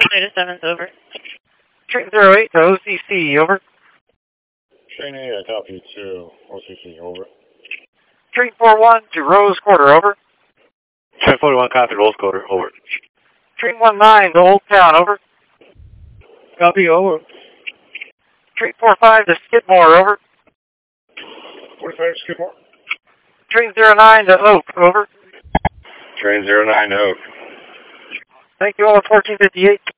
Data 7's over. Train 08 to OCC, over. Train 8, I copy 2. OCC, over. Train 41 to Rose Quarter, over. Train 41, copy, Rose Quarter, over. Train 19 to Old Town, over. Copy, over. Train 45 to Skidmore, over. 45, Skidmore. Train 09 to Oak, over. Train 09 to Oak. Thank you all at 1458.